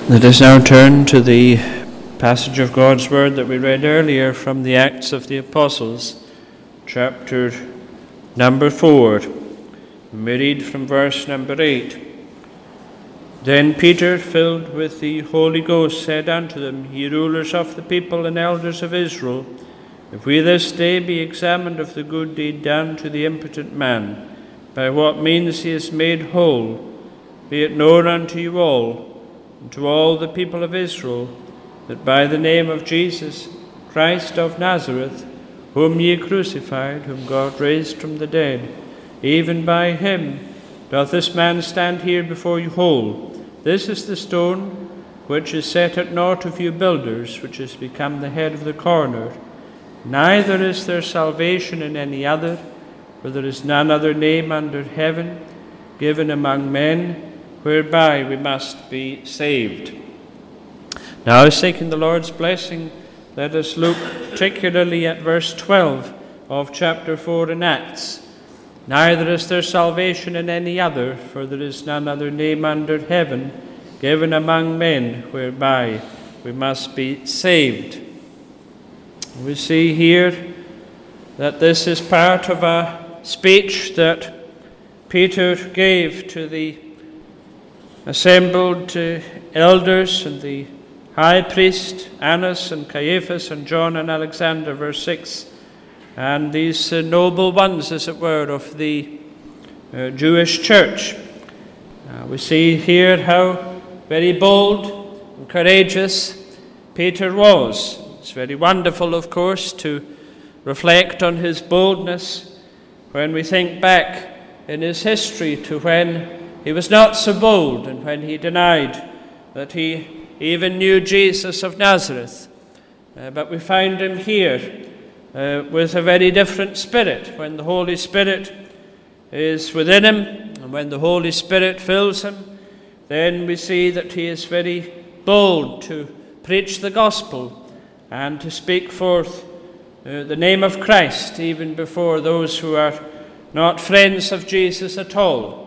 Let us now turn to the passage of God's Word that we read earlier from the Acts of the Apostles, chapter number 4. We read from verse number 8. Then Peter, filled with the Holy Ghost, said unto them, Ye rulers of the people and elders of Israel, if we this day be examined of the good deed done to the impotent man, by what means he is made whole, be it known unto you all, and to all the people of Israel, that by the name of Jesus Christ of Nazareth, whom ye crucified, whom God raised from the dead, even by him doth this man stand here before you whole. This is the stone which is set at naught of you builders, which is become the head of the corner. Neither is there salvation in any other, for there is none other name under heaven given among men whereby we must be saved. Now, seeking the Lord's blessing, let us look particularly at verse 12 of chapter 4 in Acts. Neither is there salvation in any other, for there is none other name under heaven given among men whereby we must be saved. We see here that this is part of a speech that Peter gave to the assembled elders and the high priest Annas and Caiaphas and John and Alexander, verse 6, and these noble ones, as it were, of the Jewish church. We see here how very bold and courageous Peter was. It's very wonderful, of course, to reflect on his boldness when we think back in his history to when he was not so bold and when he denied that he even knew Jesus of Nazareth. But we find him here with a very different spirit. When the Holy Spirit is within him and when the Holy Spirit fills him, then we see that he is very bold to preach the gospel and to speak forth the name of Christ even before those who are not friends of Jesus at all.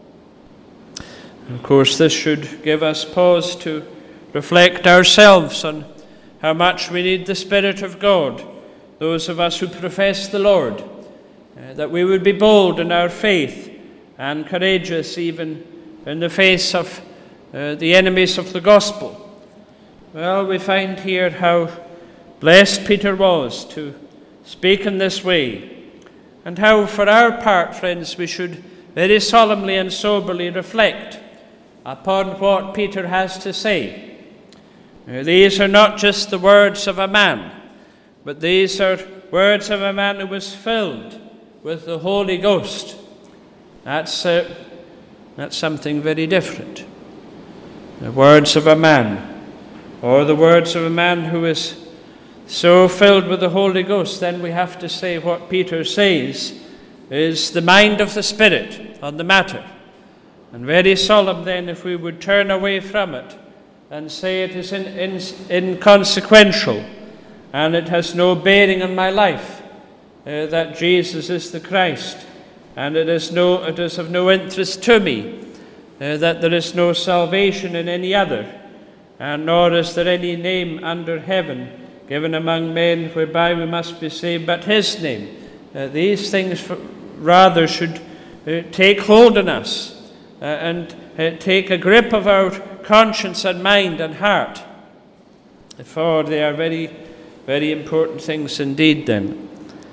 Of course, this should give us pause to reflect ourselves on how much we need the Spirit of God, those of us who profess the Lord, that we would be bold in our faith and courageous even in the face of the enemies of the gospel. Well, we find here how blessed Peter was to speak in this way, and how for our part, friends, we should very solemnly and soberly reflect upon what Peter has to say. These are not just the words of a man, but these are words of a man who was filled with the Holy Ghost. That's something very different. The words of a man, or the words of a man who is so filled with the Holy Ghost, then we have to say what Peter says is the mind of the Spirit on the matter. And very solemn then if we would turn away from it and say it is inconsequential and it has no bearing on my life, that Jesus is the Christ, and it is of no interest to me, that there is no salvation in any other, and nor is there any name under heaven given among men whereby we must be saved but his name. These things rather should take hold on us and take a grip of our conscience and mind and heart, for they are very, very important things indeed then.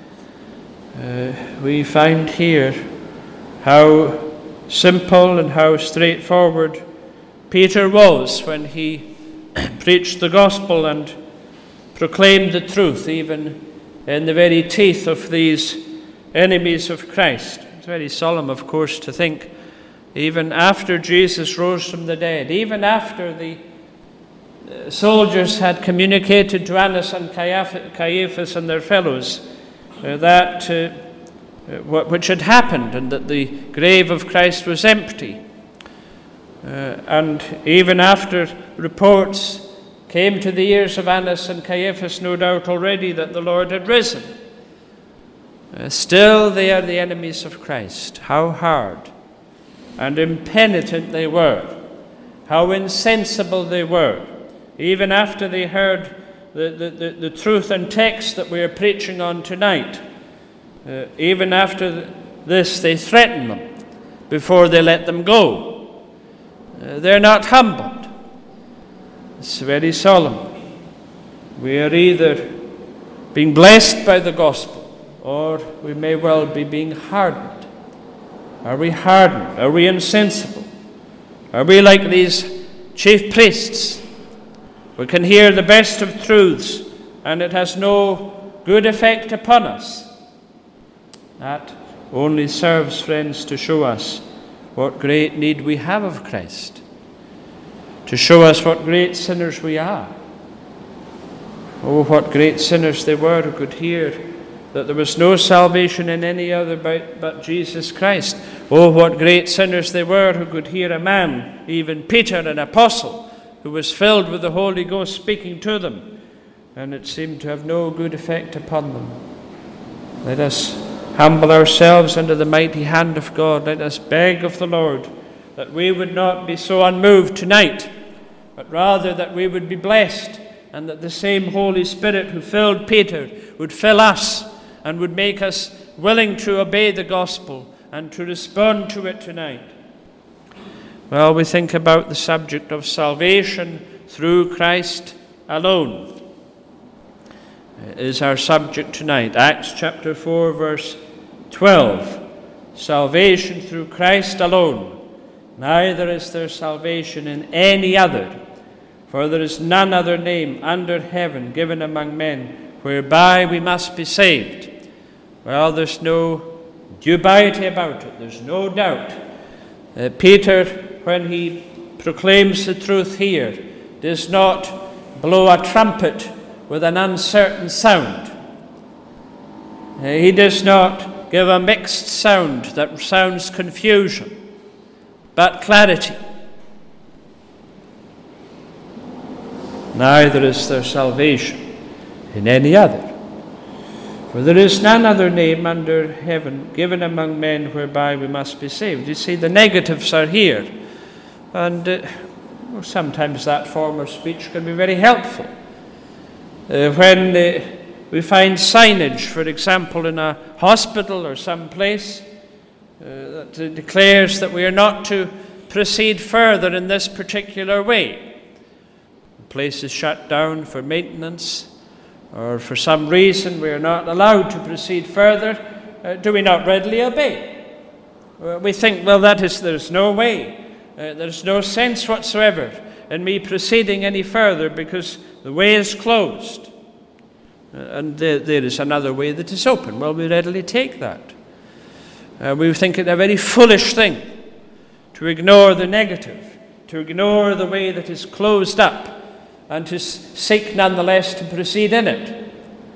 We find here how simple and how straightforward Peter was when he preached the gospel and proclaimed the truth even in the very teeth of these enemies of Christ. It's very solemn, of course, to think even after Jesus rose from the dead, even after the soldiers had communicated to Annas and Caiaphas and their fellows which had happened, and that the grave of Christ was empty. And even after reports came to the ears of Annas and Caiaphas, no doubt already, that the Lord had risen, still they are the enemies of Christ. How hard and impenitent they were how insensible they were. Even after they heard the truth and text that we are preaching on tonight, even after this, they threaten them before they let them go. They're not humbled. It's very solemn. We are either being blessed by the gospel, or we may well be being hardened. Are we hardened? Are we insensible? Are we like these chief priests? We can hear the best of truths, and it has no good effect upon us. That only serves, friends, to show us what great need we have of Christ, to show us what great sinners we are. Oh, what great sinners they were who could hear that there was no salvation in any other but Jesus Christ. Oh, what great sinners they were who could hear a man, even Peter, an apostle, who was filled with the Holy Ghost speaking to them, and it seemed to have no good effect upon them. Let us humble ourselves under the mighty hand of God. Let us beg of the Lord that we would not be so unmoved tonight, but rather that we would be blessed, and that the same Holy Spirit who filled Peter would fill us and would make us willing to obey the gospel and to respond to it tonight. Well, we think about the subject of salvation through Christ alone. It is our subject tonight. Acts chapter 4, verse 12. Salvation through Christ alone. Neither is there salvation in any other, for there is none other name under heaven given among men whereby we must be saved. Well, there's no dubiety about it. There's no doubt. Peter, when he proclaims the truth here, does not blow a trumpet with an uncertain sound. He does not give a mixed sound that sounds confusion, but clarity. Neither is there salvation in any other. For there is none other name under heaven given among men whereby we must be saved. You see, the negatives are here. And sometimes that form of speech can be very helpful. When we find signage, for example, in a hospital or some place that declares that we are not to proceed further in this particular way. The place is shut down for maintenance, or for some reason we are not allowed to proceed further, do we not readily obey? We think, well, there's no way. There's no sense whatsoever in me proceeding any further because the way is closed. And there is another way that is open. Well, we readily take that. We think it a very foolish thing to ignore the negative, to ignore the way that is closed up, and to seek nonetheless to proceed in it.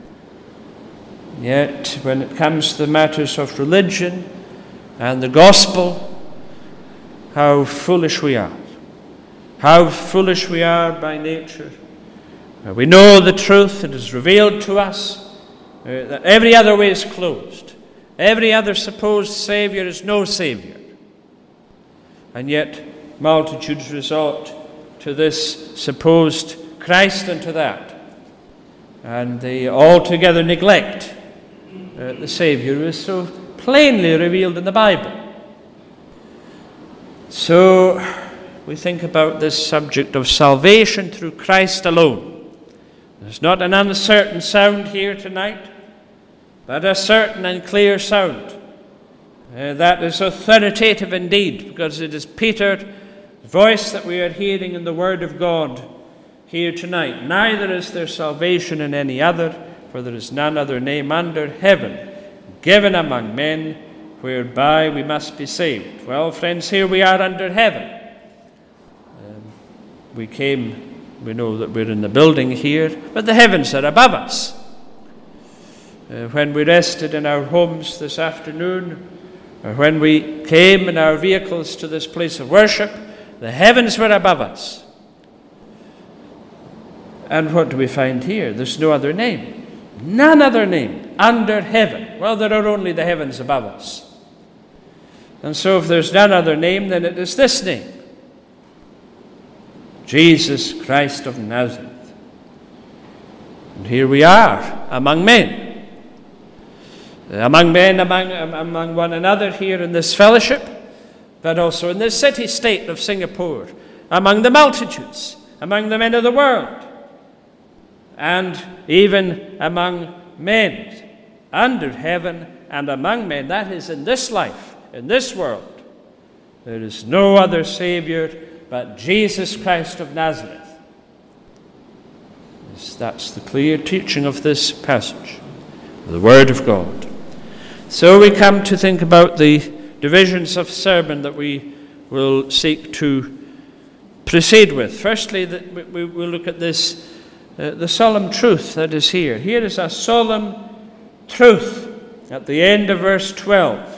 Yet, when it comes to the matters of religion and the gospel, how foolish we are. How foolish we are by nature. We know the truth, it is revealed to us, that every other way is closed. Every other supposed Savior is no Savior. And yet, multitudes resort to this supposed Christ and to that. And they altogether neglect the Savior who is so plainly revealed in the Bible. So we think about this subject of salvation through Christ alone. There's not an uncertain sound here tonight, but a certain and clear sound. That is authoritative indeed, because it is Peter's voice that we are hearing in the Word of God here tonight. Neither is there salvation in any other, for there is none other name under heaven given among men whereby we must be saved. Well, friends, here we are under heaven. We know that we're in the building here, but the heavens are above us. When we rested in our homes this afternoon, or when we came in our vehicles to this place of worship, the heavens were above us. And what do we find here? There's no other name. None other name under heaven. Well, there are only the heavens above us. And so if there's none other name, then it is this name. Jesus Christ of Nazareth. And here we are among men. Among one another here in this fellowship, but also in this city-state of Singapore, among the multitudes, among the men of the world, and even among men under heaven and among men. That is, in this life, in this world, there is no other Savior but Jesus Christ of Nazareth. That's the clear teaching of this passage, the Word of God. So we come to think about the divisions of sermon that we will seek to proceed with. Firstly, we will look at this, the solemn truth that is here. Here is a solemn truth at the end of verse 12.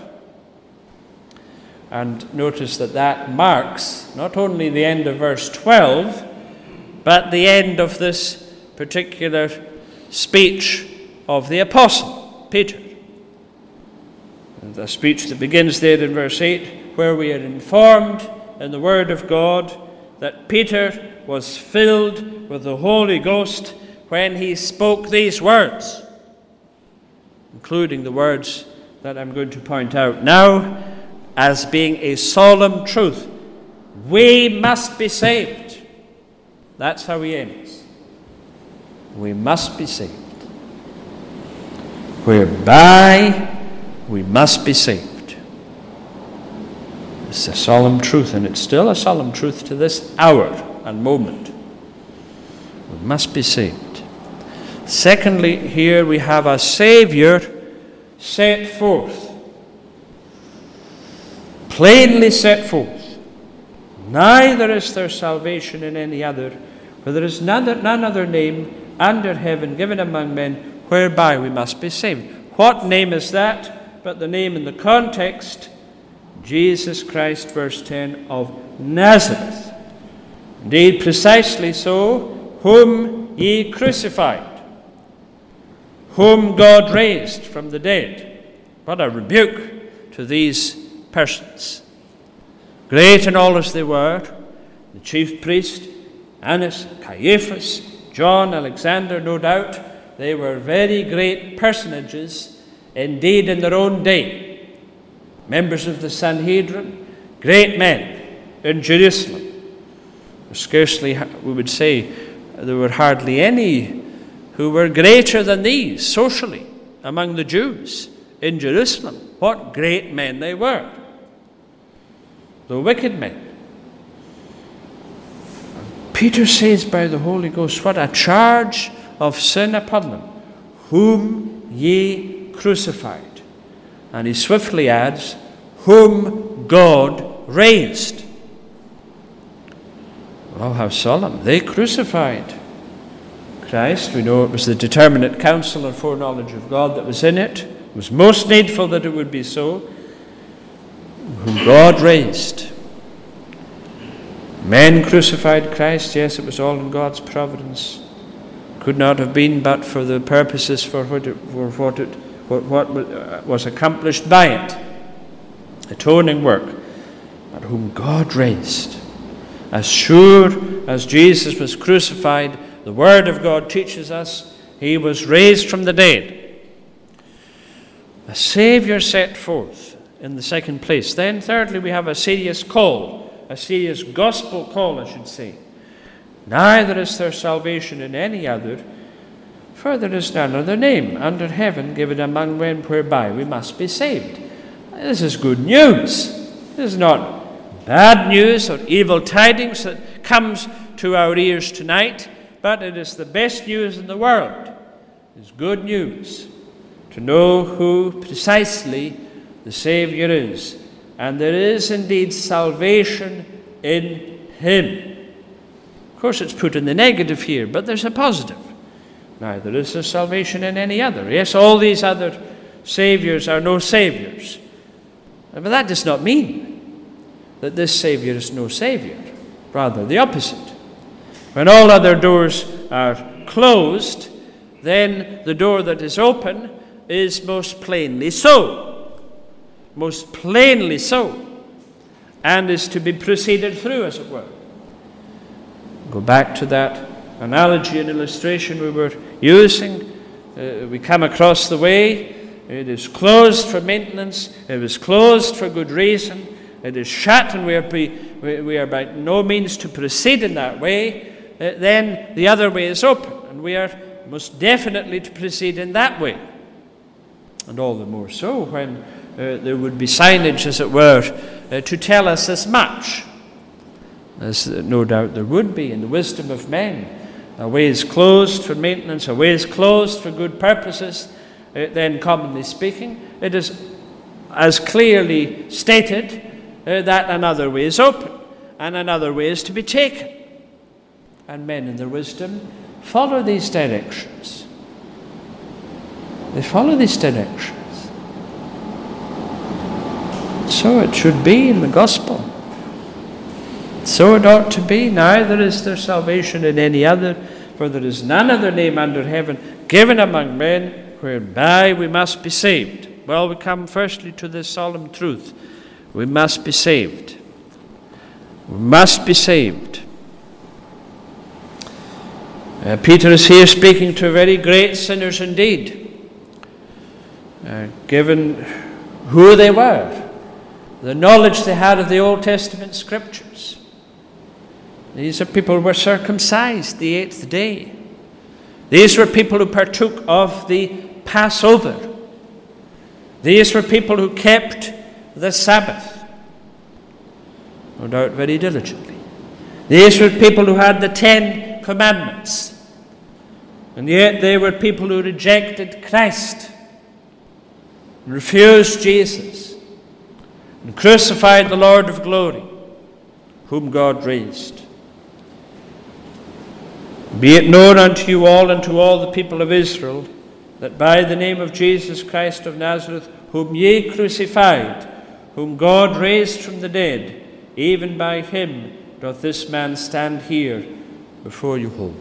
And notice that marks not only the end of verse 12, but the end of this particular speech of the Apostle Peter. And the speech that begins there in verse 8, where we are informed in the Word of God that Peter was filled with the Holy Ghost when he spoke these words, including the words that I'm going to point out now as being a solemn truth. We must be saved. That's how he ends. We must be saved. Whereby we must be saved. It's a solemn truth, and it's still a solemn truth to this hour and moment. We must be saved. Secondly, here we have a Savior set forth. Plainly set forth. Neither is there salvation in any other, for there is none other name under heaven given among men whereby we must be saved. What name is that but the name in the context, Jesus Christ, verse 10, of Nazareth? Indeed, precisely so, whom ye crucified, whom God raised from the dead. What a rebuke to these persons. Great and all as they were, the chief priest, Annas, Caiaphas, John, Alexander, no doubt, they were very great personages indeed in their own day. Members of the Sanhedrin, great men in Jerusalem. Scarcely, we would say, there were hardly any who were greater than these socially among the Jews in Jerusalem. What great men they were. The wicked men. Peter says by the Holy Ghost, what a charge of sin upon them, whom ye crucified. And he swiftly adds, whom God raised. Oh, how solemn. They crucified Christ. We know it was the determinate counsel and foreknowledge of God that was in it. It was most needful that it would be so. Whom God raised. Men crucified Christ. Yes, it was all in God's providence. Could not have been but for the purposes for what was accomplished by it. Atoning work. But whom God raised. As sure as Jesus was crucified, the Word of God teaches us he was raised from the dead. A Savior set forth in the second place. Then thirdly, we have a serious call, a serious gospel call, I should say. Neither is there salvation in any other, for there is none other name under heaven given among men whereby we must be saved. This is good news. This is not bad news or evil tidings that comes to our ears tonight, but it is the best news in the world. It's good news to know who precisely the Savior is. And there is indeed salvation in him. Of course, it's put in the negative here, but there's a positive. Neither is there salvation in any other. Yes, all these other Saviors are no Saviors. But that does not mean that this Savior is no Savior. Rather, the opposite. When all other doors are closed, then the door that is open is most plainly so. Most plainly so. And is to be proceeded through, as it were. Go back to that analogy and illustration we were using. We come across the way. It is closed for maintenance. It is closed for good reason. It is shut, and we are by no means to proceed in that way. Then the other way is open, and we are most definitely to proceed in that way. And all the more so when there would be signage, as it were, to tell us as much, as no doubt there would be in the wisdom of men. A way is closed for maintenance, a way is closed for good purposes. Then, commonly speaking, it is as clearly stated that another way is open and another way is to be taken. And men in their wisdom follow these directions. They follow these directions. So it should be in the gospel. So it ought to be. Neither is there salvation in any other, for there is none other name under heaven given among men whereby we must be saved. Well, we come firstly to this solemn truth. We must be saved. We must be saved. Peter is here speaking to very great sinners indeed, given who they were, the knowledge they had of the Old Testament Scriptures. These are people who were circumcised the 8th day. These were people who partook of the Passover. These were people who kept the Sabbath, no doubt very diligently. These were people who had the 10 Commandments. And yet they were people who rejected Christ and refused Jesus and crucified the Lord of glory, whom God raised. Be it known unto you all and to all the people of Israel, that by the name of Jesus Christ of Nazareth, whom ye crucified, whom God raised from the dead, even by him doth this man stand here before you whole.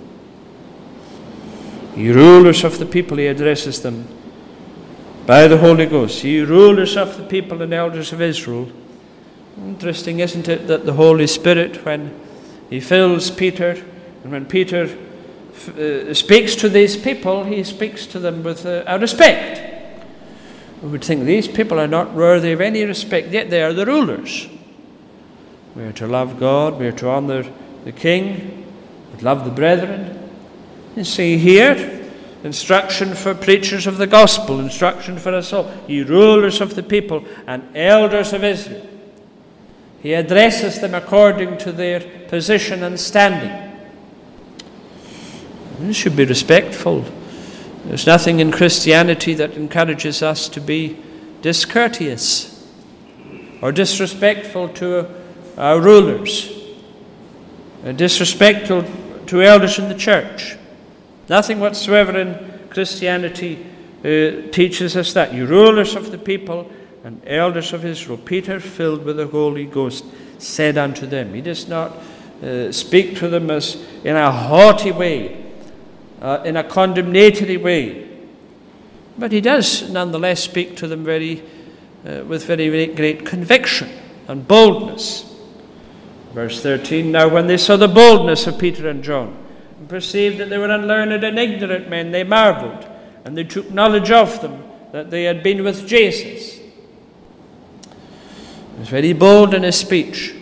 Ye rulers of the people, he addresses them by the Holy Ghost. Ye rulers of the people and elders of Israel. Interesting, isn't it, that the Holy Spirit, when he fills Peter, and when Peter speaks to these people, he speaks to them with a respect. We would think these people are not worthy of any respect, yet they are the rulers. We are to love God, we are to honor the King, we love the brethren. You see here, instruction for preachers of the gospel, instruction for us all. Ye rulers of the people and elders of Israel. He addresses them according to their position and standing. We should be respectful. There's nothing in Christianity that encourages us to be discourteous or disrespectful to our rulers, disrespectful to elders in the church. Nothing whatsoever in Christianity teaches us that. You rulers of the people and elders of Israel. Peter, filled with the Holy Ghost, said unto them. He does not speak to them as in a haughty way, in a condemnatory way. But he does nonetheless speak to them with very great conviction and boldness. Verse 13, now when they saw the boldness of Peter and John, and perceived that they were unlearned and ignorant men, they marveled, and they took knowledge of them, that they had been with Jesus. He was very bold in his speech,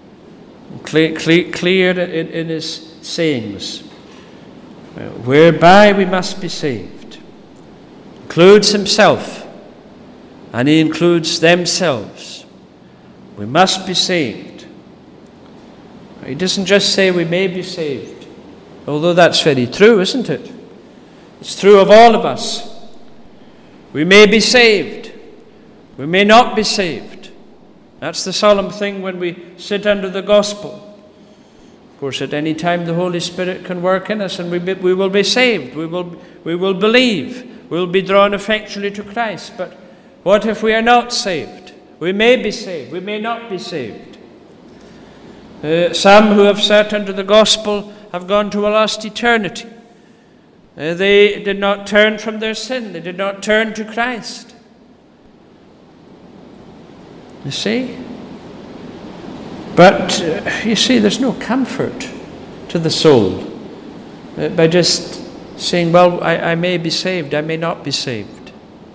clear in his sayings. Whereby we must be saved. Includes himself, and he includes themselves. We must be saved. He doesn't just say we may be saved, although that's very true, isn't it? It's true of all of us. We may be saved. We may not be saved. That's the solemn thing when we sit under the gospel. Of course, at any time the Holy Spirit can work in us, and we will be saved. We will believe. We will be drawn effectually to Christ. But what if we are not saved? We may be saved. We may not be saved. Some who have sat under the gospel have gone to a lost eternity. They did not turn from their sin. They did not turn to Christ. You see? But, you see, there's no comfort to the soul by just saying, well, I may be saved, I may not be saved.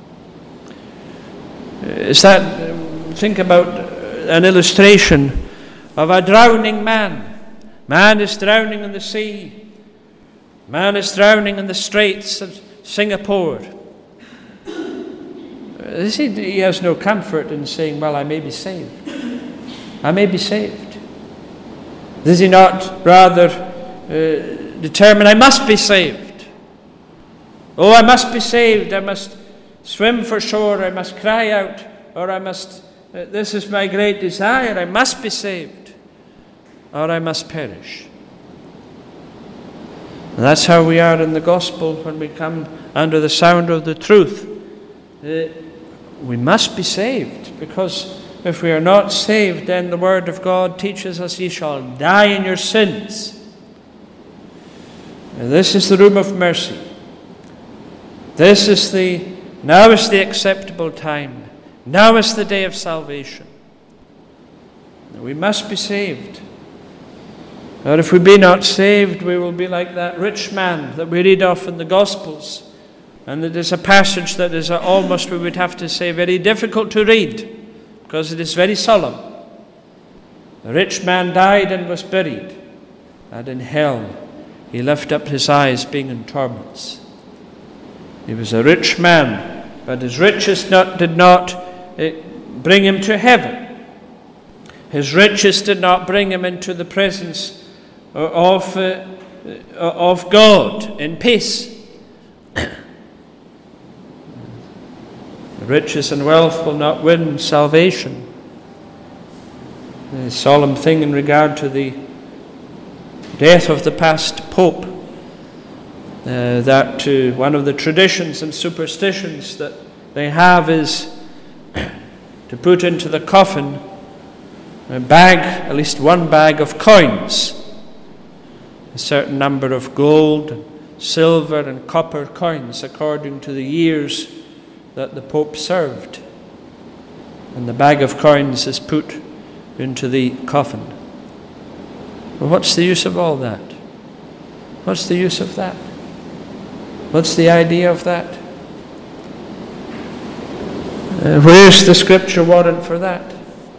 Think about an illustration of a drowning man. Man is drowning in the sea. Man is drowning in the straits of Singapore. He has no comfort in saying, well, I may be saved. I may be saved. Does he not rather determine, I must be saved? Oh, I must be saved. I must swim for shore. I must cry out. Or I must, this is my great desire. I must be saved. Or I must perish. And that's how we are in the gospel when we come under the sound of the truth. We must be saved, because if we are not saved, then the word of God teaches us, ye shall die in your sins. And this is the room of mercy. Now is the acceptable time. Now is the day of salvation. We must be saved. Or if we be not saved, we will be like that rich man that we read of in the Gospels. And it is a passage that is almost, we would have to say, very difficult to read, because it is very solemn. The rich man died and was buried, and in hell he lifted up his eyes, being in torments. He was a rich man, but his riches did not bring him to heaven. His riches did not bring him into the presence of God in peace. Riches and wealth will not win salvation. The solemn thing in regard to the death of the past Pope, that one of the traditions and superstitions that they have is to put into the coffin a bag, at least one bag of coins, a certain number of gold, silver and copper coins according to the years that the Pope served. And the bag of coins is put into the coffin. Well, what's the use of all that? What's the use of that? What's the idea of that? Where's the scripture warrant for that?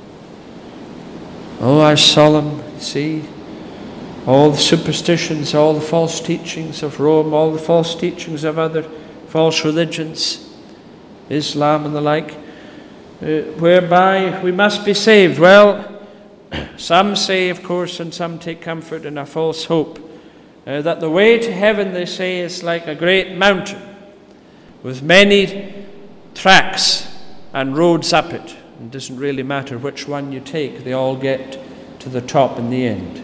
Oh, how solemn, see, all the superstitions, all the false teachings of Rome, all the false teachings of other false religions, Islam and the like, whereby we must be saved. Well, some say, of course, and some take comfort in a false hope, that the way to heaven, they say, is like a great mountain with many tracks and roads up it. It doesn't really matter which one you take, they all get to the top in the end.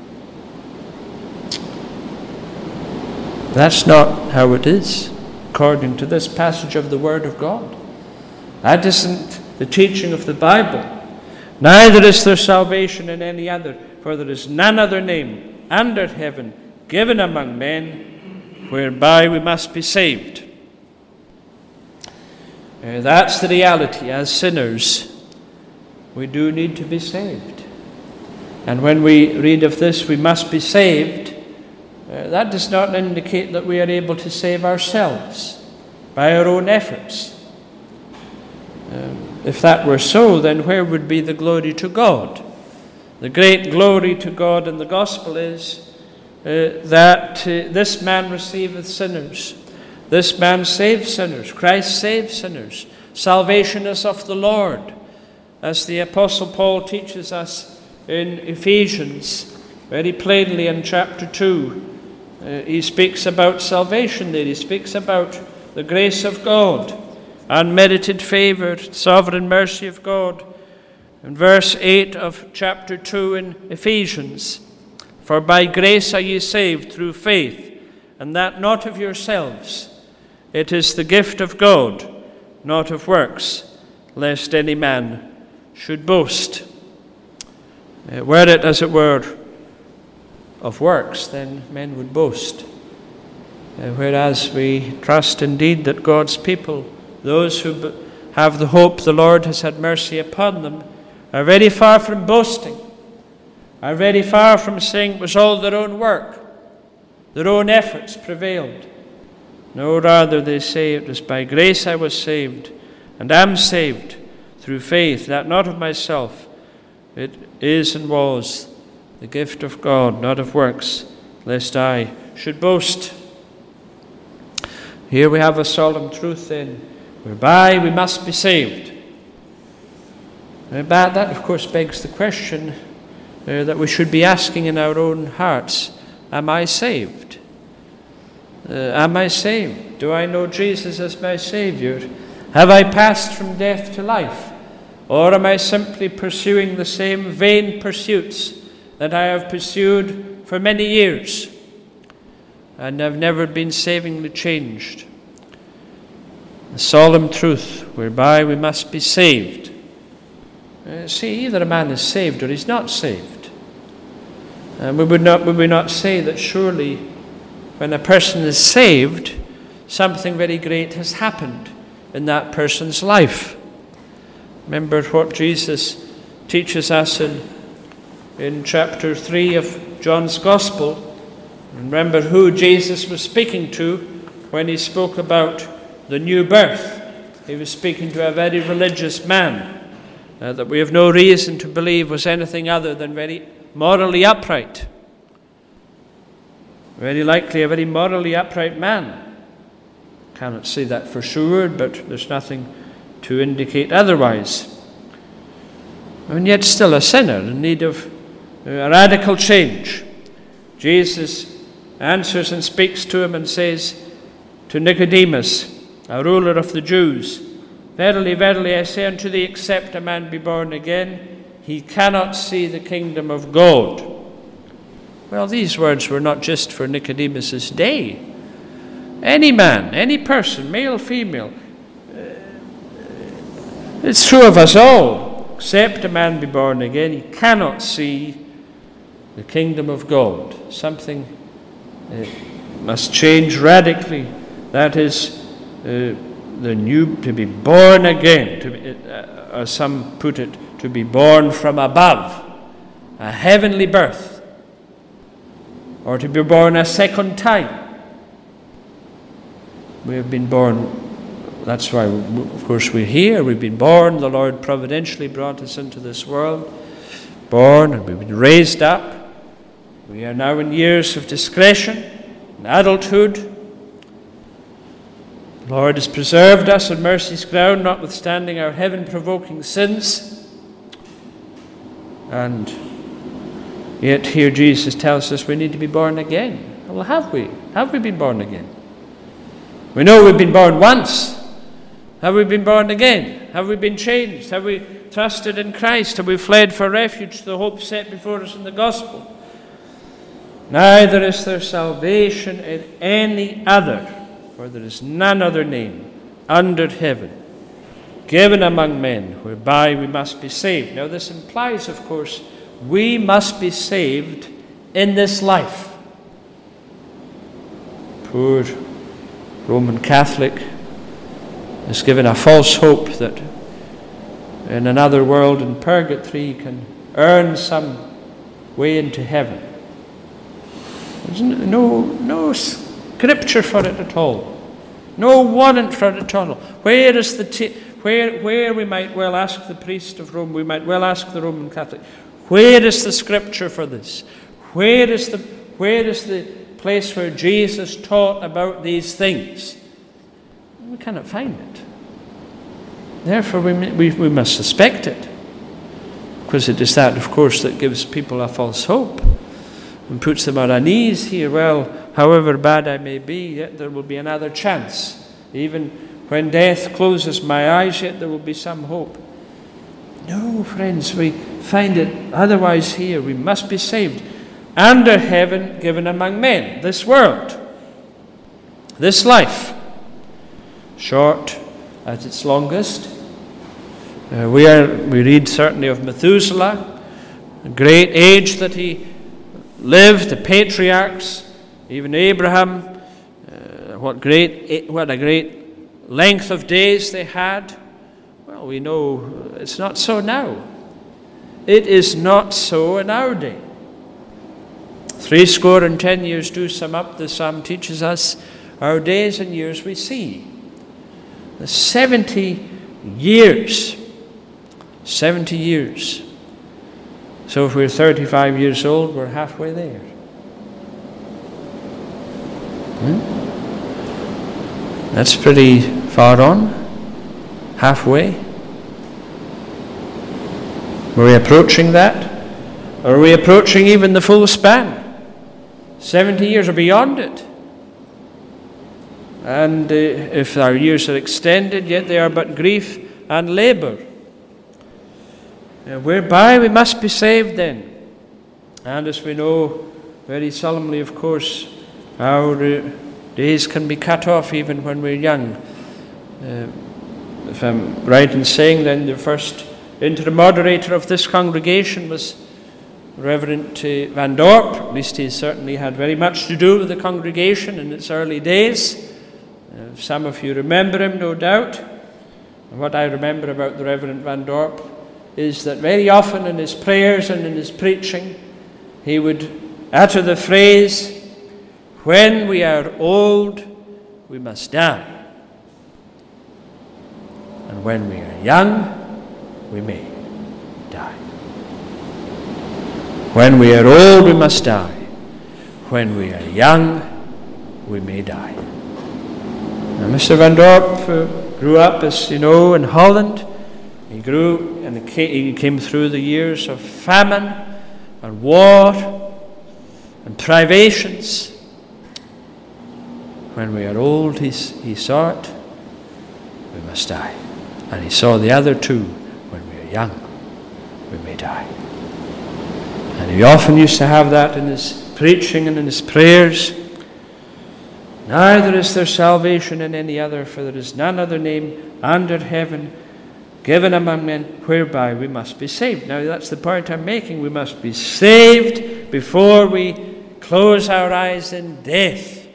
That's not how it is, according to this passage of the Word of God. That isn't the teaching of the Bible. Neither is there salvation in any other, for there is none other name under heaven given among men whereby we must be saved. That's the reality. As sinners, we do need to be saved. And when we read of this, we must be saved, that does not indicate that we are able to save ourselves by our own efforts. If that were so, then where would be the glory to God? The great glory to God in the gospel is that this man receiveth sinners. This man saves sinners. Christ saves sinners. Salvation is of the Lord. As the Apostle Paul teaches us in Ephesians, very plainly in chapter 2, he speaks about salvation there. He speaks about the grace of God, unmerited favor, sovereign mercy of God. In verse 8 of chapter 2 in Ephesians, for by grace are ye saved through faith, and that not of yourselves. It is the gift of God, not of works, lest any man should boast. Were it, as it were, of works, then men would boast. Whereas we trust indeed that God's people, those who have the hope the Lord has had mercy upon them, are very far from boasting, are very far from saying it was all their own work, their own efforts prevailed. No, rather they say it was by grace I was saved, and am saved through faith, that not of myself. It is and was the gift of God, not of works, lest I should boast. Here we have a solemn truth then, whereby we must be saved. But that, of course, begs the question that we should be asking in our own hearts, am I saved? Am I saved? Do I know Jesus as my Saviour? Have I passed from death to life? Or am I simply pursuing the same vain pursuits that I have pursued for many years and have never been savingly changed? The solemn truth whereby we must be saved. See, either a man is saved or he's not saved. And we would not say that surely when a person is saved, something very great has happened in that person's life. Remember what Jesus teaches us in chapter 3 of John's Gospel. Remember who Jesus was speaking to when he spoke about the new birth. He was speaking to a very religious man that we have no reason to believe was anything other than very morally upright. Very likely a very morally upright man. Cannot say that for sure, but there's nothing to indicate otherwise. And yet still a sinner in need of a radical change. Jesus answers and speaks to him and says to Nicodemus, a ruler of the Jews, "Verily, verily, I say unto thee, except a man be born again, he cannot see the kingdom of God." Well, these words were not just for Nicodemus's day. Any man, any person, male, female, it's true of us all. Except a man be born again, he cannot see the kingdom of God. Something must change radically. That is to be born again, as some put it, to be born from above, a heavenly birth, or to be born a second time. We have been born, that's why, of course, we're here. We've been born. The Lord providentially brought us into this world. Born, and we've been raised up. We are now in years of discretion, in adulthood. The Lord has preserved us on mercy's ground, notwithstanding our heaven-provoking sins. And yet here Jesus tells us we need to be born again. Well, have we? Have we been born again? We know we've been born once. Have we been born again? Have we been changed? Have we trusted in Christ? Have we fled for refuge to the hope set before us in the gospel? Neither is there salvation in any other, for there is none other name under heaven given among men whereby we must be saved. Now this implies, of course, we must be saved in this life. Poor Roman Catholic is given a false hope that in another world, in purgatory, he can earn some way into heaven. There's no scripture for it at all. No warrant for it at all. Where is where we might well ask the priest of Rome, we might well ask the Roman Catholic, where is the scripture for this? Where is the place where Jesus taught about these things? We cannot find it. Therefore, we must suspect it, because it is that, of course, that gives people a false hope and puts them on their knees here. Well, however bad I may be, yet there will be another chance. Even when death closes my eyes, yet there will be some hope. No, friends, we find it otherwise here. We must be saved under heaven given among men, this world, this life, short at its longest. We read certainly of Methuselah, a great age that he lived, the patriarchs, even Abraham, what a great length of days they had. We know it's not so now. It is not so in our day. 70 years do sum up, the psalm teaches us, our days and years we see. The 70 years. 70 years. So if we're 35 years old, we're halfway there. That's pretty far on. Halfway. Are we approaching that? Or are we approaching even the full span? 70 years or beyond it. And if our years are extended, yet they are but grief and labour. Whereby we must be saved then. And as we know very solemnly, of course, our days can be cut off even when we're young. If I'm right in saying, then the first interim moderator of this congregation was Reverend Van Dorp. At least he certainly had very much to do with the congregation in its early days. Some of you remember him, no doubt. And what I remember about the Reverend Van Dorp is that very often in his prayers and in his preaching, he would utter the phrase, "When we are old, we must die. And when we are young, we may die." When we are old, we must die. When we are young, we may die. Now, Mr. Van Dorp grew up, as you know, in Holland. He grew and he came through the years of famine and war and privations. When we are old, he saw it, we must die. And he saw the other two, when we are young, we may die. And he often used to have that in his preaching and in his prayers. Neither is there salvation in any other, for there is none other name under heaven given among men whereby we must be saved. Now that's the point I'm making. We must be saved before we close our eyes in death.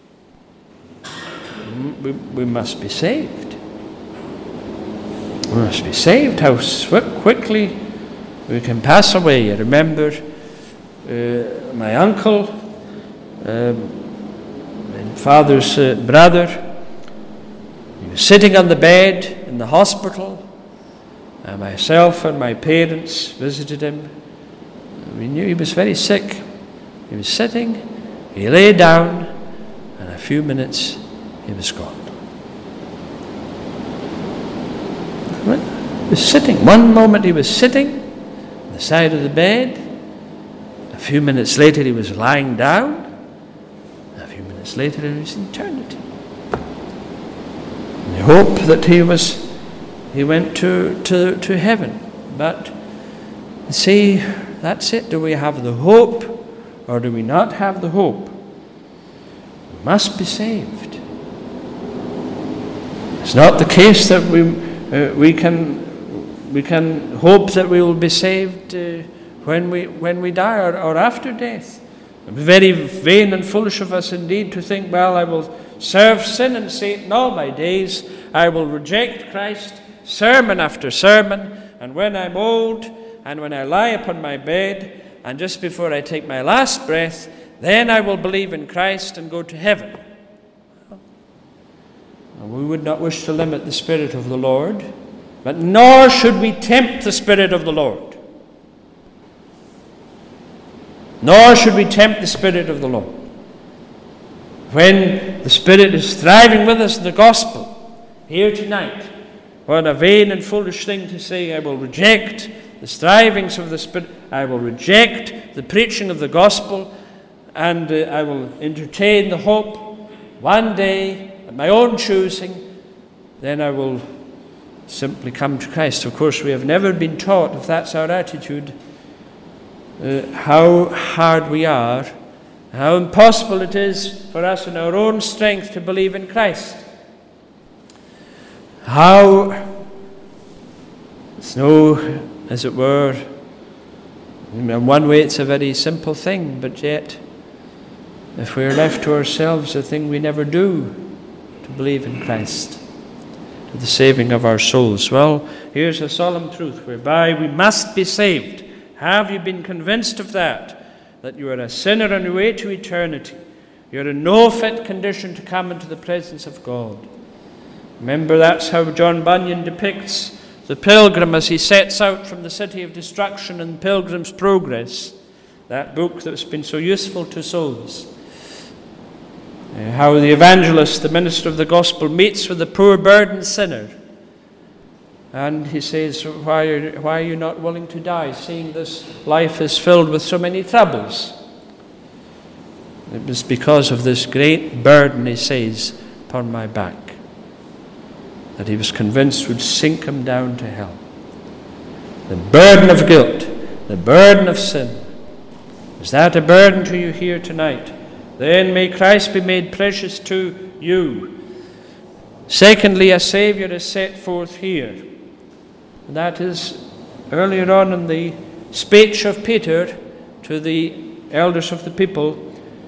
We must be saved. We must be saved. How quickly we can pass away. I remember my uncle, my father's brother. He was sitting on the bed in the hospital. Myself and my parents visited him. We knew he was very sick. He was sitting, he lay down, and in a few minutes he was gone. He was sitting. One moment he was sitting on the side of the bed. A few minutes later he was lying down. A few minutes later it was eternity. And I hope that he went to heaven. But see, that's it. Do we have the hope or do we not have the hope? We must be saved. It's not the case that we can hope that we will be saved when we die or after death. It would be very vain and foolish of us indeed to think, well, I will serve sin and Satan all my days. I will reject Christ sermon after sermon, and when I'm old and when I lie upon my bed and just before I take my last breath, then I will believe in Christ and go to heaven. And we would not wish to limit the Spirit of the Lord, but nor should we tempt the Spirit of the Lord. Nor should we tempt the Spirit of the Lord. When the Spirit is thriving with us in the gospel here tonight, what a vain and foolish thing to say, I will reject the strivings of the Spirit, I will reject the preaching of the gospel, and I will entertain the hope one day, at my own choosing, then I will simply come to Christ. Of course, we have never been taught, if that's our attitude, how hard we are, how impossible it is for us in our own strength to believe in Christ. How, it's no, as it were, in one way it's a very simple thing, but yet, if we're left to ourselves, a thing we never do, to believe in Christ, to the saving of our souls. Well, here's a solemn truth whereby we must be saved. Have you been convinced of that? that you are a sinner on your way to eternity. You're in no fit condition to come into the presence of God. Remember, that's how John Bunyan depicts the pilgrim as he sets out from the city of destruction in Pilgrim's Progress, that book that's been so useful to souls. How the evangelist, the minister of the gospel, meets with the poor burdened sinner. And he says, why are you not willing to die, seeing this life is filled with so many troubles? It was because of this great burden, he says, upon my back, that he was convinced would sink him down to hell. The burden of guilt, the burden of sin. Is that a burden to you here tonight? Then may Christ be made precious to you. Secondly, a Saviour is set forth here. And that is earlier on in the speech of Peter to the elders of the people,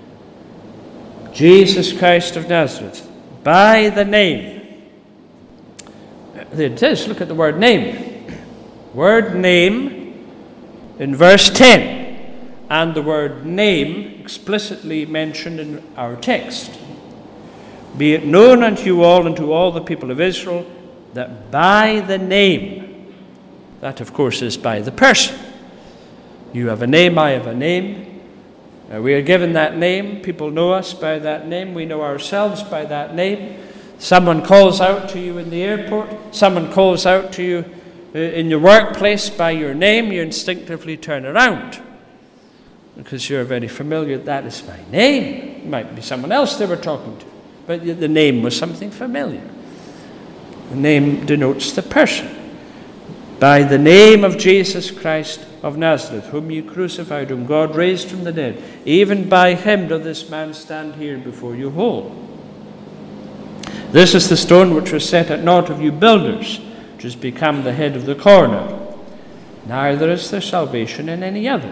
Jesus Christ of Nazareth, by the name. There it is, look at the word name. Word name in verse 10. And the word name explicitly mentioned in our text. Be it known unto you all and to all the people of Israel that by the name, that of course is by the person. You have a name, I have a name. We are given that name. People know us by that name. We know ourselves by that name. Someone calls out to you in the airport. Someone calls out to you in your workplace by your name. You instinctively turn around because you're very familiar. That is my name. It might be someone else they were talking to, but the name was something familiar. The name denotes the person. By the name of Jesus Christ of Nazareth, whom you crucified, whom God raised from the dead, even by him doth this man stand here before you whole. This is the stone which was set at naught of you builders, which has become the head of the corner. Neither is there salvation in any other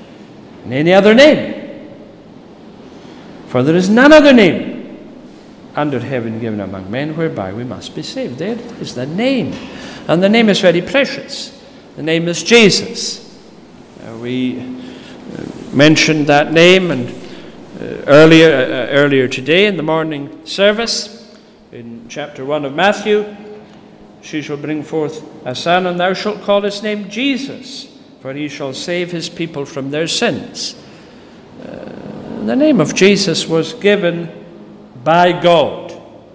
name. For there is none other name under heaven given among men whereby we must be saved. There is the name. And the name is very precious. The name is Jesus. We mentioned that name and earlier today in the morning service in chapter 1 of Matthew. She shall bring forth a son, and thou shalt call his name Jesus, for he shall save his people from their sins. The name of Jesus was given by God.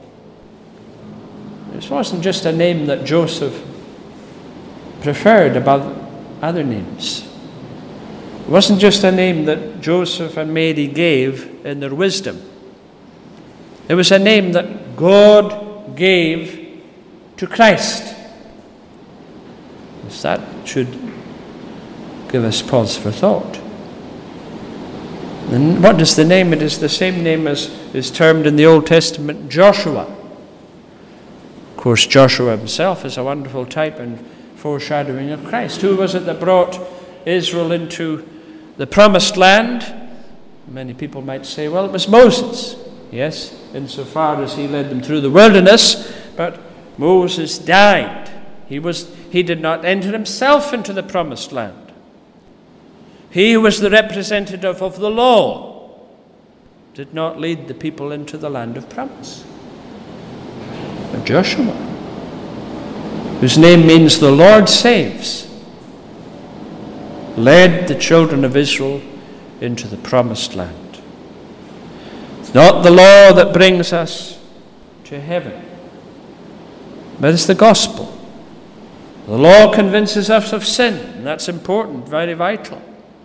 This wasn't just a name that Joseph preferred above other names. It wasn't just a name that Joseph and Mary gave in their wisdom. It was a name that God gave to Christ. That should give us pause for thought. And what is the name? It is the same name as is termed in the Old Testament Joshua. Of course, Joshua himself is a wonderful type and foreshadowing of Christ. Who was it that brought Israel into the promised land? Many people might say, well, it was Moses. Yes, insofar as he led them through the wilderness, but Moses died. He did not enter himself into the promised land. He who was the representative of the law did not lead the people into the land of promise. But Joshua, whose name means the Lord saves, led the children of Israel into the promised land. It's not the law that brings us to heaven, but it's the gospel. The law convinces us of sin, and that's important, very vital.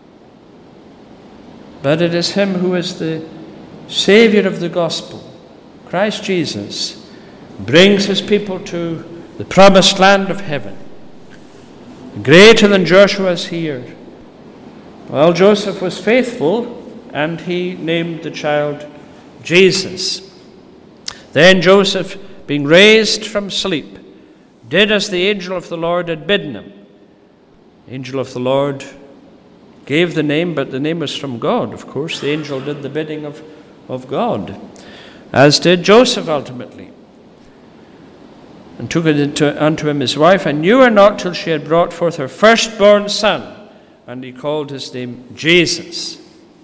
But it is him who is the Savior of the gospel, Christ Jesus, brings his people to the promised land of heaven. Greater than Joshua is here. Well, Joseph was faithful, and he named the child Jesus. Then Joseph, being raised from sleep, did as the angel of the Lord had bidden him. The angel of the Lord gave the name, but the name was from God, of course. The angel did the bidding of God, as did Joseph ultimately. And took it unto him his wife, and knew her not till she had brought forth her firstborn son, and he called his name Jesus.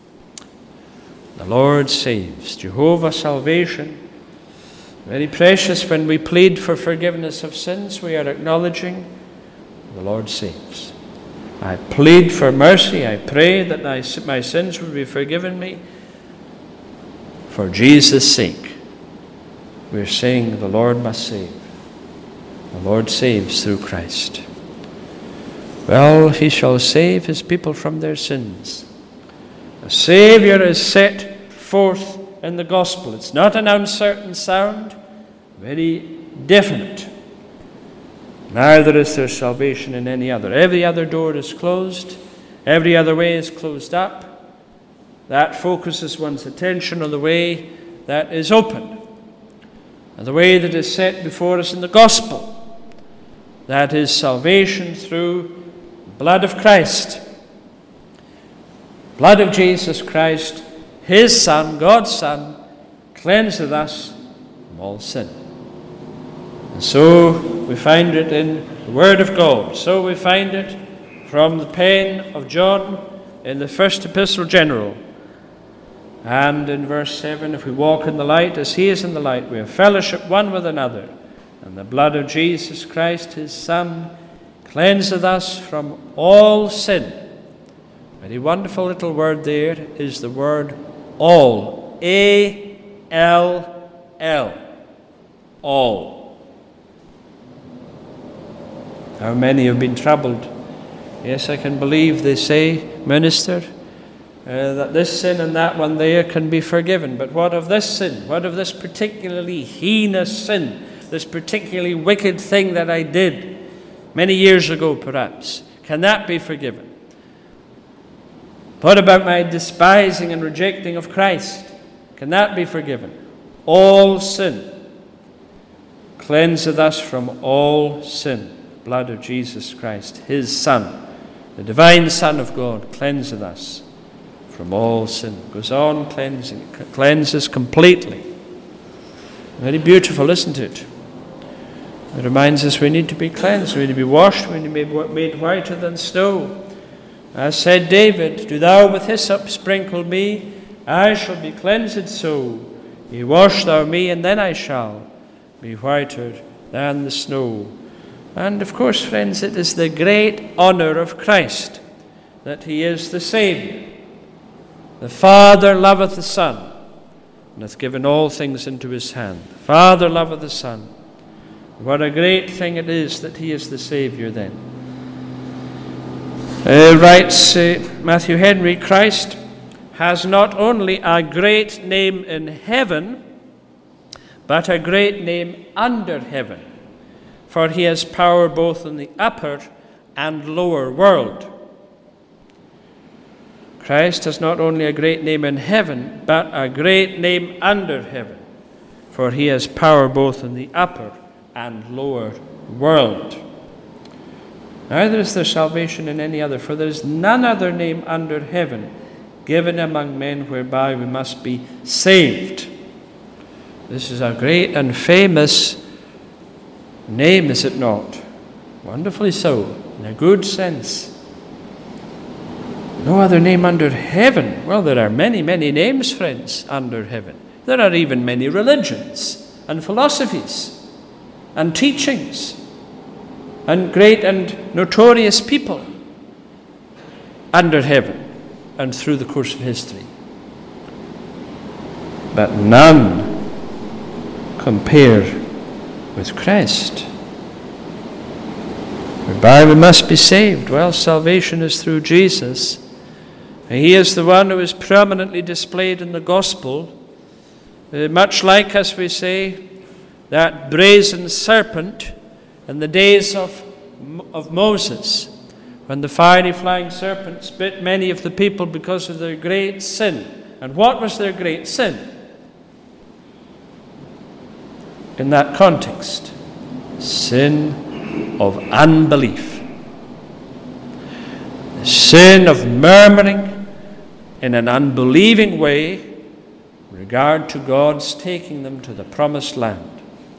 The Lord saves. Jehovah salvation. Very precious when we plead for forgiveness of sins, we are acknowledging the Lord saves. I plead for mercy. I pray that my sins will be forgiven me. For Jesus' sake, we're saying the Lord must save. The Lord saves through Christ. Well, he shall save his people from their sins. A Savior is set forth in the gospel. It's not an uncertain sound, very definite. Neither is there salvation in any other. Every other door is closed. Every other way is closed up. That focuses one's attention on the way that is open. And the way that is set before us in the gospel. That is salvation through the blood of Christ. Blood of Jesus Christ, his Son, God's Son, cleanseth us from all sin. And so we find it in the Word of God. So we find it from the pen of John in the first epistle general. And in verse 7, if we walk in the light as he is in the light, we have fellowship one with another. And the blood of Jesus Christ, his Son, cleanseth us from all sin. Very wonderful little word there is the word all. A-L-L. All. How many have been troubled? Yes, I can believe, they say, minister, that this sin and that one there can be forgiven. But what of this sin? What of this particularly heinous sin? This particularly wicked thing that I did many years ago, perhaps? Can that be forgiven? What about my despising and rejecting of Christ? Can that be forgiven? All sin cleanseth us from all sin. The blood of Jesus Christ, his Son, the divine Son of God, cleanseth us from all sin. Goes on cleansing, cleanses completely. Very beautiful, isn't it? It reminds us we need to be cleansed, we need to be washed, we need to be made whiter than snow. As said David, do thou with hyssop sprinkle me, I shall be cleansed so. Yea, wash thou me, and then I shall be whiter than the snow. And of course, friends, it is the great honor of Christ that he is the Saviour. The Father loveth the Son, and hath given all things into his hand. The Father loveth the Son. What a great thing it is that he is the Saviour then. Writes Matthew Henry, Christ has not only a great name in heaven, but a great name under heaven. For he has power both in the upper and lower world. Christ has not only a great name in heaven, but a great name under heaven. For he has power both in the upper and lower world. Neither is there salvation in any other, for there is none other name under heaven given among men whereby we must be saved. This is a great and famous name, is it not? Wonderfully so, in a good sense. No other name under heaven. Well, there are many, many names, friends, under heaven. There are even many religions and philosophies and teachings and great and notorious people under heaven and through the course of history. But none compare with Christ, whereby we must be saved. Well, salvation is through Jesus. He is the one who is prominently displayed in the gospel, much like, as we say, that brazen serpent in the days of Moses, when the fiery flying serpent bit many of the people because of their great sin. And what was their great sin? In that context, sin of unbelief. The sin of murmuring in an unbelieving way in regard to God's taking them to the promised land.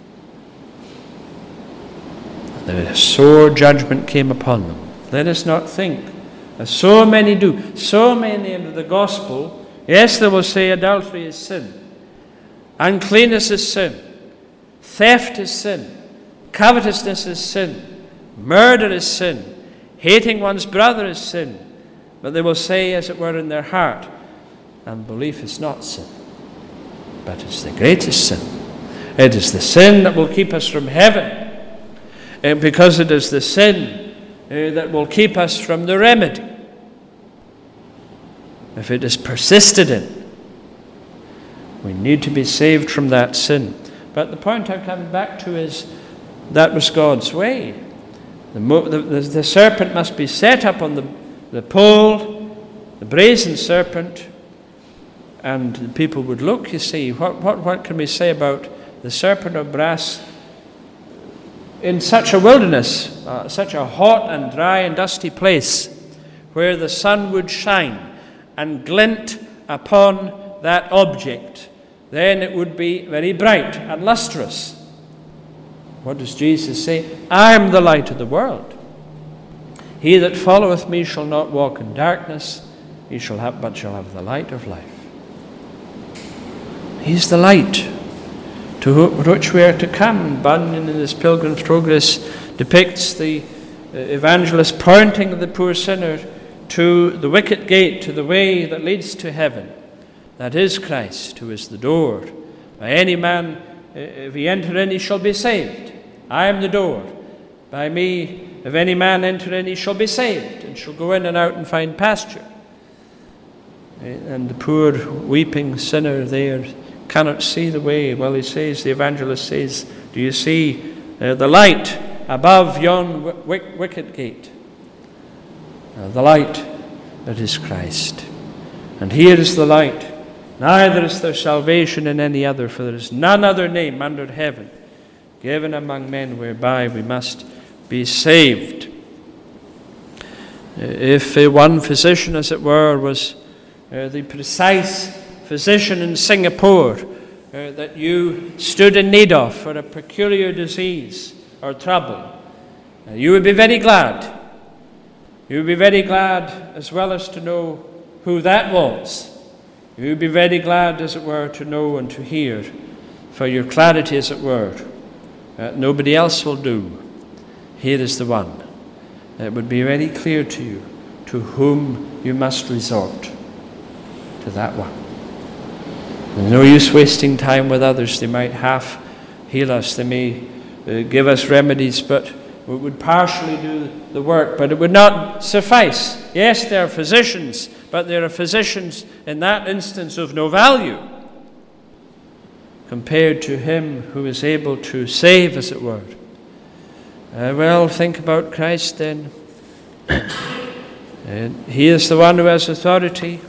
The sore judgment came upon them. Let us not think, as so many do, so many of the gospel Yes, they will say adultery is sin, uncleanness is sin, theft is sin, covetousness is sin, murder is sin, hating one's brother is sin. But they will say, as it were, in their heart, unbelief is not sin, but it's the greatest sin. It is the sin that will keep us from heaven, because it is the sin that will keep us from the remedy, if it is persisted in. We need to be saved from that sin. But the point I'm coming back to is that was God's way. The serpent must be set up on the pole, the brazen serpent, and the people would look, you see. What can we say about the serpent of brass in such a wilderness, such a hot and dry and dusty place, where the sun would shine and glint upon that object? Then it would be very bright and lustrous. What does Jesus say? I am the light of the world. He that followeth me shall not walk in darkness, but shall have the light of life. He's the light to which we are to come. Bunyan in his Pilgrim's Progress depicts the evangelist pointing the poor sinner to the wicket gate, to the way that leads to heaven. That is Christ, who is the door. By any man, if he enter in, he shall be saved. I am the door. By me, if any man enter in, he shall be saved, and shall go in and out and find pasture. And the poor weeping sinner there cannot see the way. Well, he says, the evangelist says, do you see the light above yon wicket gate? The light that is Christ. And here is the light. Neither is there salvation in any other, for there is none other name under heaven given among men whereby we must be saved. If one physician, as it were, was the precise physician in Singapore that you stood in need of for a peculiar disease or trouble, you would be very glad. You would be very glad, as well as to know who that was. You would be very glad, as it were, to know and to hear, for your clarity, as it were. Nobody else will do. Here is the one. It would be very clear to you to whom you must resort. To that one. There's no use wasting time with others. They might half heal us. They may give us remedies, but we would partially do the work, but it would not suffice. Yes, there are physicians, but there are physicians in that instance of no value compared to him who is able to save, as it were. Well, think about Christ then. He is the one who has authority.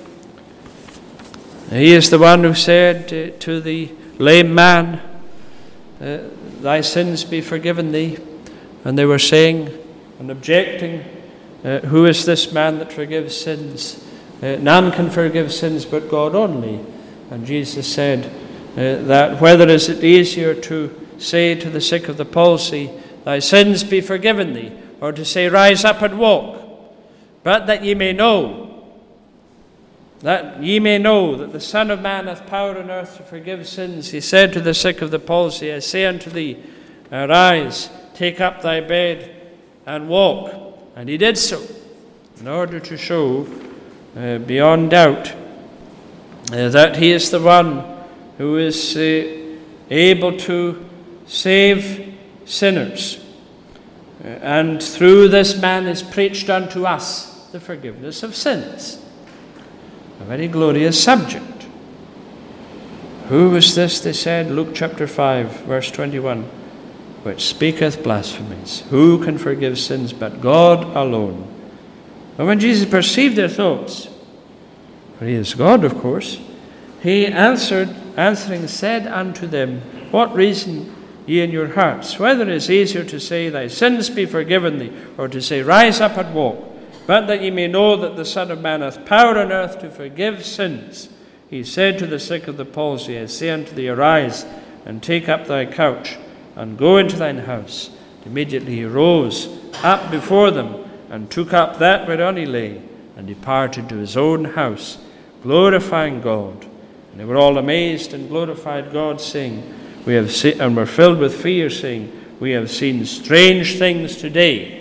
He is the one who said to the lame man, thy sins be forgiven thee. And they were saying and objecting, who is this man that forgives sins? None can forgive sins but God only. And Jesus said that whether is it easier to say to the sick of the palsy, thy sins be forgiven thee, or to say, rise up and walk. But that ye may know that the Son of Man hath power on earth to forgive sins. He said to the sick of the palsy, I say unto thee, arise, take up thy bed, and walk. And he did so, in order to show beyond doubt that he is the one who is able to save sinners. And through this man is preached unto us the forgiveness of sins. A very glorious subject. Who is this, they said, Luke chapter 5, verse 21, which speaketh blasphemies? Who can forgive sins but God alone? And when Jesus perceived their thoughts, for he is God, of course, he answering said unto them, what reason ye in your hearts? Whether it is easier to say, thy sins be forgiven thee, or to say, rise up and walk? But that ye may know that the Son of Man hath power on earth to forgive sins. He said to the sick of the palsy, I say unto thee, arise, and take up thy couch, and go into thine house. Immediately he rose up before them, and took up that whereon he lay, and departed to his own house, glorifying God. And they were all amazed and glorified God, saying, "We have seen," and were filled with fear, saying, "We have seen strange things today."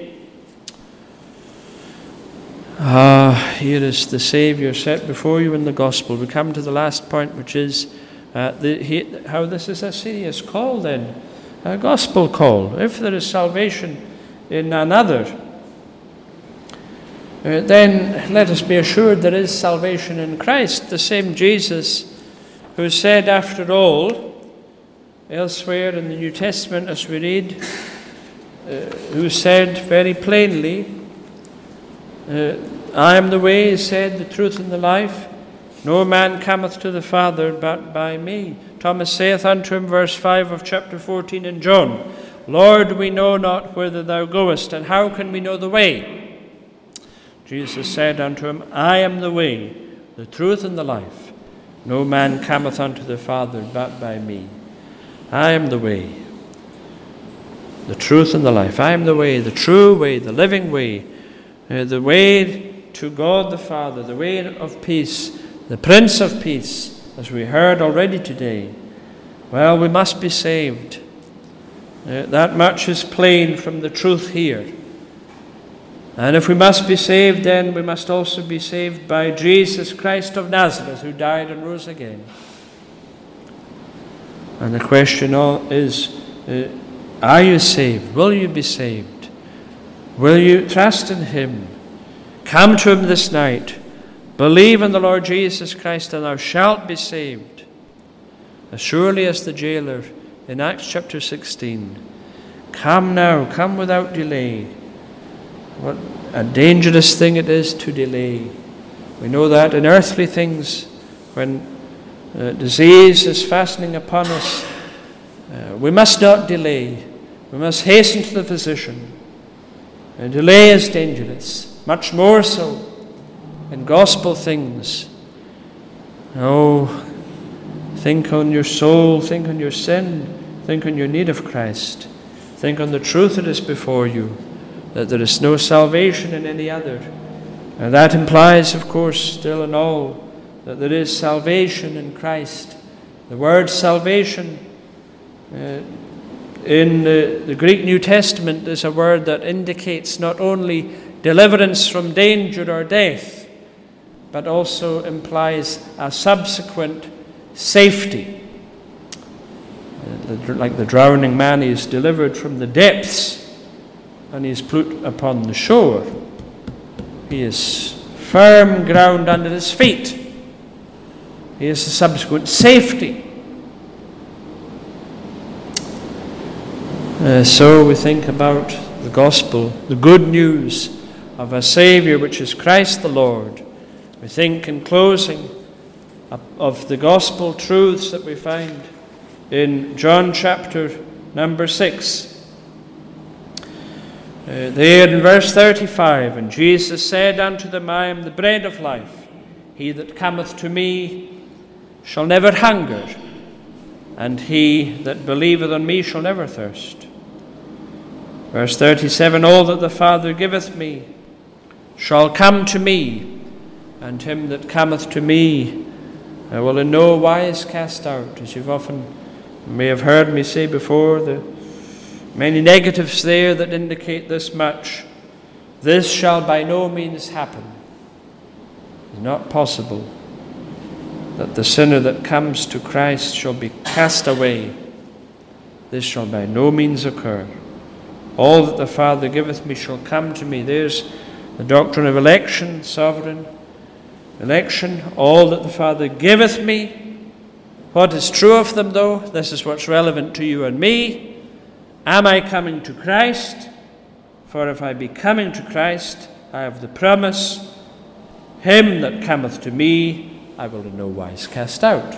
Here is the Saviour set before you in the Gospel. We come to the last point, which is how this is a serious call then, a gospel call. If there is salvation in another, then let us be assured there is salvation in Christ, the same Jesus who said, after all, elsewhere in the New Testament as we read, who said very plainly, "I am the way," he said, "the truth and the life. No man cometh to the Father but by me." Thomas saith unto him, verse 5 of chapter 14 in John, "Lord, we know not whither thou goest, and how can we know the way?" Jesus said unto him, "I am the way, the truth, and the life. No man cometh unto the Father but by me." I am the way, the truth, and the life. I am the way, the true way, the living way, the way to God the Father, the way of peace, the Prince of Peace, as we heard already today. Well, we must be saved. That much is plain from the truth here. And if we must be saved, then we must also be saved by Jesus Christ of Nazareth, who died and rose again. And the question is, are you saved? Will you be saved? Will you trust in Him? Come to Him this night. Believe in the Lord Jesus Christ, and thou shalt be saved. As surely as the jailer in Acts chapter 16. Come now, come without delay. What a dangerous thing it is to delay. We know that in earthly things, when disease is fastening upon us, we must not delay. We must hasten to the physician. And delay is dangerous, much more so in gospel things. Oh, think on your soul, think on your sin, think on your need of Christ. Think on the truth that is before you, that there is no salvation in any other. And that implies, of course, still and all, that there is salvation in Christ. The word salvation in the Greek New Testament is a word that indicates not only deliverance from danger or death, but also implies a subsequent safety. Like the drowning man, he is delivered from the depths and he is put upon the shore. He is firm ground under his feet. He is a subsequent safety. So we think about the gospel, the good news of a Saviour, which is Christ the Lord. We think in closing of the gospel truths that we find in John chapter number 6. There in verse 35, "And Jesus said unto them, I am the bread of life. He that cometh to me shall never hunger, and he that believeth on me shall never thirst." Verse 37, "All that the Father giveth me shall come to me, and him that cometh to me I will in no wise cast out." As you've often may have heard me say before, the many negatives there that indicate this much. This shall by no means happen. It's not possible that the sinner that comes to Christ shall be cast away. This shall by no means occur. All that the Father giveth me shall come to me. There's the doctrine of election, sovereign election. All that the Father giveth me. What is true of them, though? This is what's relevant to you and me. Am I coming to Christ? For if I be coming to Christ, I have the promise, him that cometh to me, I will in no wise cast out.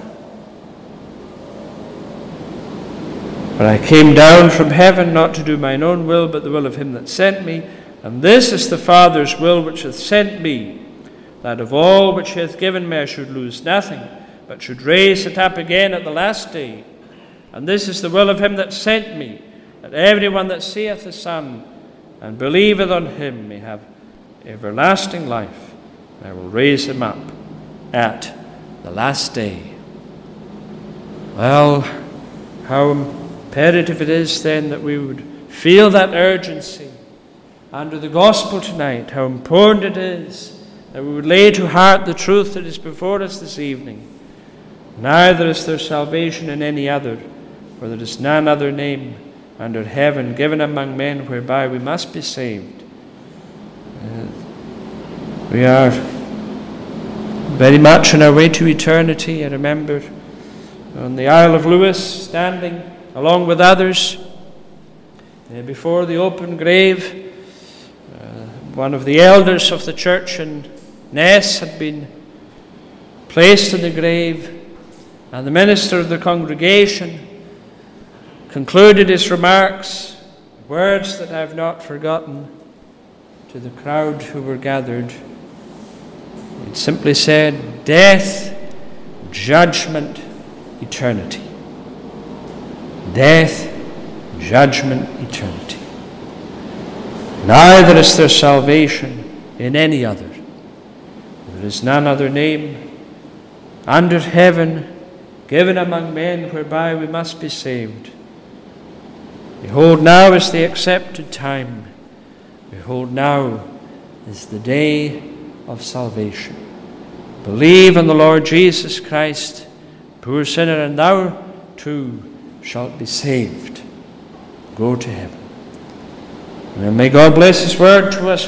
For I came down from heaven not to do mine own will, but the will of him that sent me. And this is the Father's will which hath sent me, that of all which he hath given me I should lose nothing, but should raise it up again at the last day. And this is the will of him that sent me, that every one that seeth the Son and believeth on him may have everlasting life. I will raise him up at the last day. Well, how imperative it is then that we would feel that urgency under the gospel tonight, how important it is that we would lay to heart the truth that is before us this evening. Neither is there salvation in any other, for there is none other name under heaven given among men whereby we must be saved. We are very much on our way to eternity. I remember on the Isle of Lewis, standing along with others before the open grave. One of the elders of the church in Ness had been placed in the grave, and the minister of the congregation concluded his remarks, words that I have not forgotten, to the crowd who were gathered. It simply said, "Death, judgment, eternity." Death, judgment, eternity. Neither is there salvation in any other. There is none other name under heaven given among men whereby we must be saved. Behold, now is the accepted time. Behold, now is the day of salvation. Believe in the Lord Jesus Christ, poor sinner, and thou too shalt be saved. Go to heaven. And may God bless His word to us